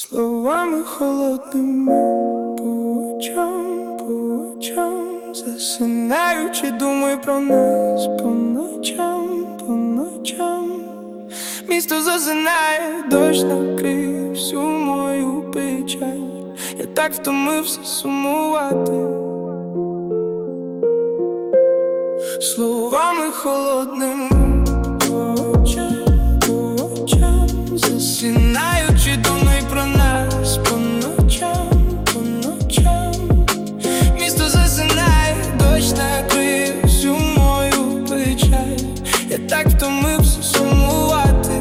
Словами холодними по очам засинаючи, думай про нас по ночам. Місто засинає, дощ накриє всю мою печаль. Я так втомився сумувати. Словами холодними по очам засинаючи, думай про нас по ночам. Місто засинає, дощ накриє всю мою печаль. Я так втомився сумувати,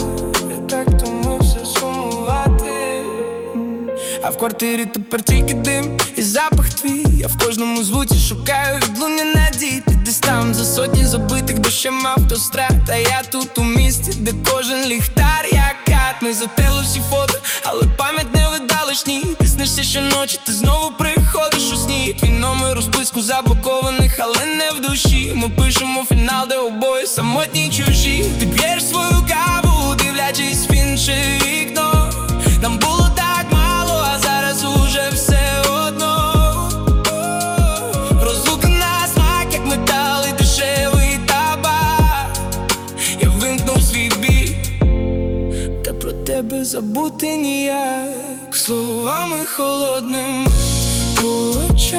А в квартирі тепер тільки дим і запах твій. Я в кожному звуці шукаю відлуння надій. Ти десь там за сотні забитих дощем автострад. А я тут у місті, де кожен ліхтар як кат. Ми затерли всі фото, але пам'ять не видалечні. Ти снишся щоночі, ти знову приходиш у сні. Твій номер у списку заблокованих, але не в душі. Ми пишемо фінал, де обоє самотні чужі. Ти п'єш свою каву, дивлячись в інше вікно. Нам було так мало, а зараз уже все одно. Розлука на смак, як метал і дешевий табак. Я вимкнув свій біль, та про тебе забути ніяк. Словами холодними по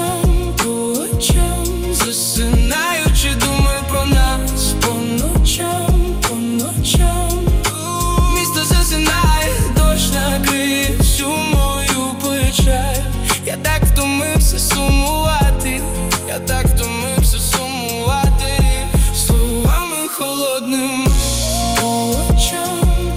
очам засинаючи, думай про нас по ночам. Місто засинає, дощ накриє всю мою печаль. Я так втомився сумувати, Словами холодними по очам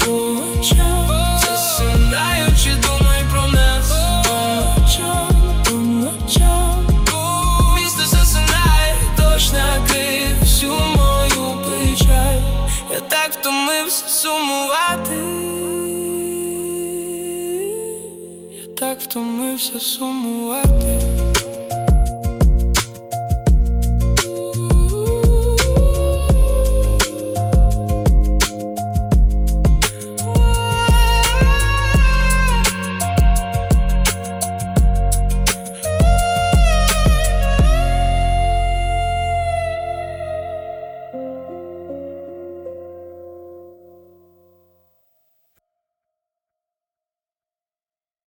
засинаючи, думай про нас по ночам. Місто засинає, дощ накриє всю мою печаль. Я так втомився сумувати, я так втомився сумувати.